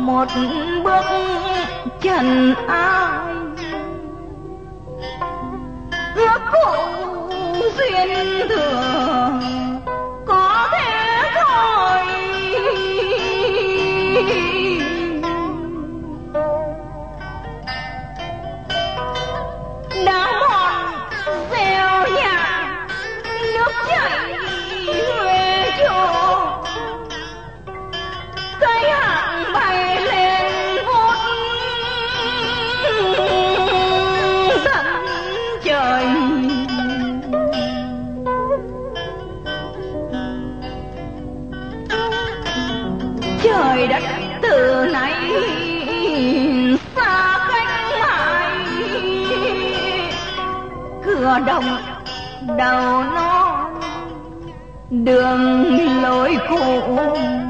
một bước trần ai, ước cụ duyên thừa có thế thôi. Đã mòn gieo nhà nước chảy huê trổ, cây hạng bay lên vút tận trời. Trời đất từ nay xa cách mãi, cửa đồng đầu non đường lối cũ.